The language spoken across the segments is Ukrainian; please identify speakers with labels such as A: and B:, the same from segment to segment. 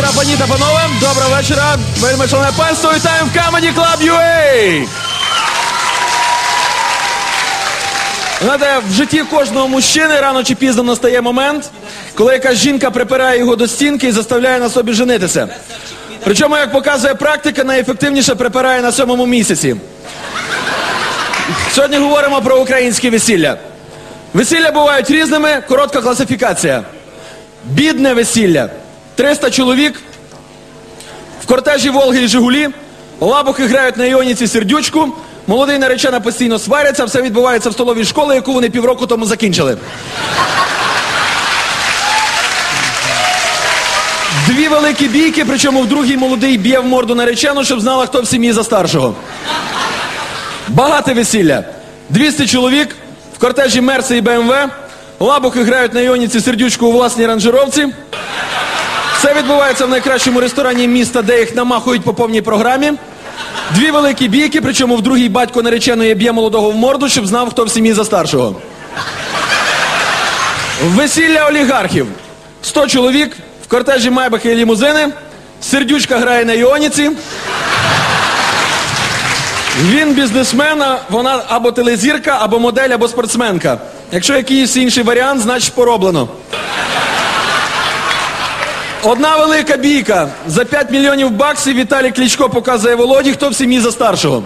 A: вечора, пані та панове. Доброго вечора, вельми шановне панство. Вітаємо в Comedy Club UA. Знаєте, в житті кожного мужчини рано чи пізно настає момент, коли якась жінка припирає його до стінки і заставляє на собі женитися. Причому, як показує практика, найефективніше припирає на 7-му місяці. Сьогодні говоримо про українське весілля. Весілля бувають різними, коротка класифікація. Бідне весілля. 300 чоловік, в кортежі Волги і Жигулі, лабухи грають на іоніці сердючку, молодий і наречена постійно сваряться, все відбувається в столовій школі, яку вони півроку тому закінчили. Дві великі бійки, причому в другій молодий б'є в морду наречену, щоб знала, хто в сім'ї за старшого. Багате весілля. 200 чоловік, в кортежі Мерси і БМВ, лабухи грають на іоніці сердючку у власній ранжировці. Це відбувається в найкращому ресторані міста, де їх намахують по повній програмі. Дві великі бійки, причому в другій батько нареченої б'є молодого в морду, щоб знав, хто в сім'ї за старшого. Весілля олігархів. 100 чоловік, в кортежі майбахи і лімузини, сердючка грає на іоніці. Він бізнесмен, а вона або телезірка, або модель, або спортсменка. Якщо якийсь інший варіант, значить пороблено. Одна велика бійка. За 5 мільйонів баксів Віталій Кличко показує Володі, хто в сім'ї за старшого.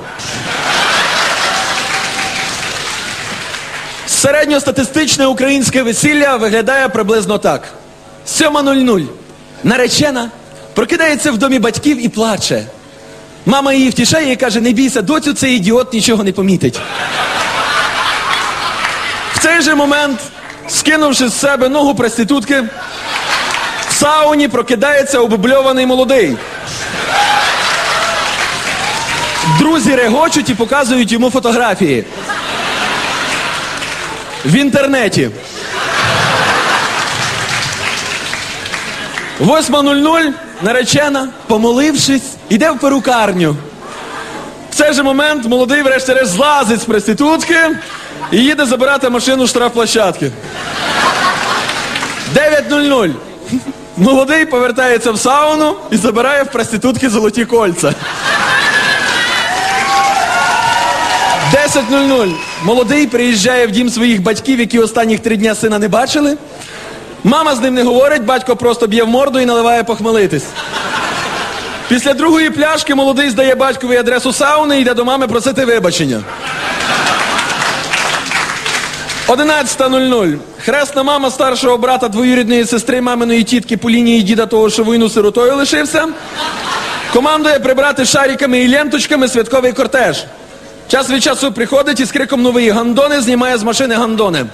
A: Середньостатистичне українське весілля виглядає приблизно так. 7:00. Наречена прокидається в домі батьків і плаче. Мама її втішає і каже: не бійся, доцю, цей ідіот нічого не помітить. В цей же момент, скинувши з себе ногу проститутки, в сауні прокидається обльований молодий. Друзі регочуть і показують йому фотографії. В інтернеті. 8:00. Наречена, помолившись, іде в перукарню. В цей же момент молодий врешті-решт злазить з проститутки і їде забирати машину з штрафплощадки. 9:00. Молодий повертається в сауну і забирає в проститутки золоті кольця. 10:00. Молодий приїжджає в дім своїх батьків, які останніх 3 дня сина не бачили. Мама з ним не говорить, батько просто б'є в морду і наливає похмелитись. Після другої пляшки молодий здає батькові адресу сауни і йде до мами просити вибачення. 11:00. Хресна мама старшого брата двоюрідної сестри маминої тітки по лінії діда того, що війну сиротою лишився, командує прибрати шариками і ленточками святковий кортеж. Час від часу приходить і з криком «Нові гандони» знімає з машини гандони.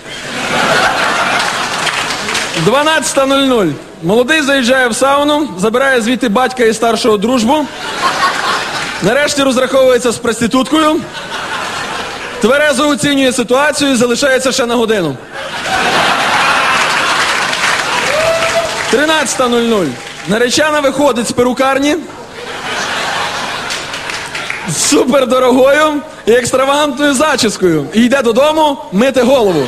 A: 12:00. Молодий заїжджає в сауну, забирає звідти батька і старшого дружбу. Нарешті розраховується з проституткою. Тверезо оцінює ситуацію і залишається ще на годину. 13:00. Наречена виходить з перукарні з супердорогою і екстравагантною зачіскою і йде додому мити голову.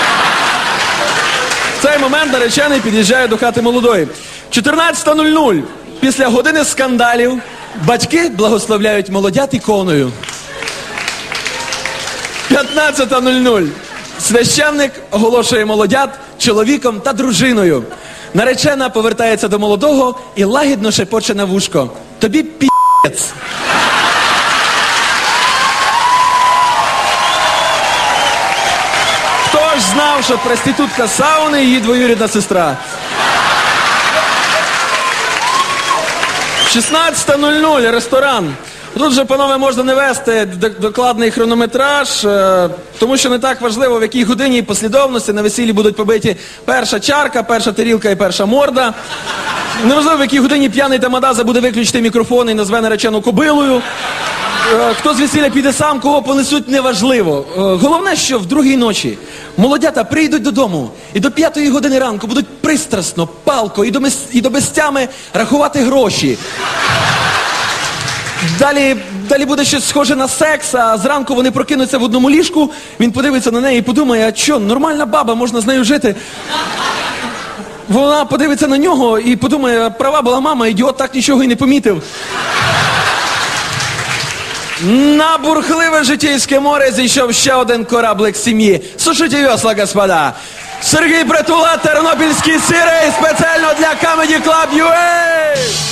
A: В цей момент наречений під'їжджає до хати молодої. 14:00. Після години скандалів батьки благословляють молодят іконою. 15:00. Священник оголошує молодят чоловіком та дружиною. Наречена повертається до молодого і лагідно шепоче на вушко: тобі пі***ць. Хто ж знав, що проститутка сауни її двоюрідна сестра? 16:00. Ресторан. Тут же, панове, можна не вести докладний хронометраж, тому що не так важливо, в якій годині і послідовності на весіллі будуть побиті перша чарка, перша тарілка і перша морда. Неважливо, в якій годині п'яний тамада забуде виключити мікрофон і назве наречену кобилою. Хто з весілля піде сам, кого понесуть, неважливо. Головне, що в другій ночі молодята прийдуть додому і до 5-ї години ранку будуть пристрасно, палко і до безтями рахувати гроші. Далі буде щось схоже на секс, а зранку вони прокинуться в одному ліжку, він подивиться на неї і подумає: а що, нормальна баба, можна з нею жити? вона подивиться на нього і подумає, права була мама, ідіот так нічого і не помітив. На бурхливе житейське море зійшов ще один кораблик сім'ї. Сушите весла, господа. Сергій Притула, Тернопільський сирий, спеціально для Comedy Club UA!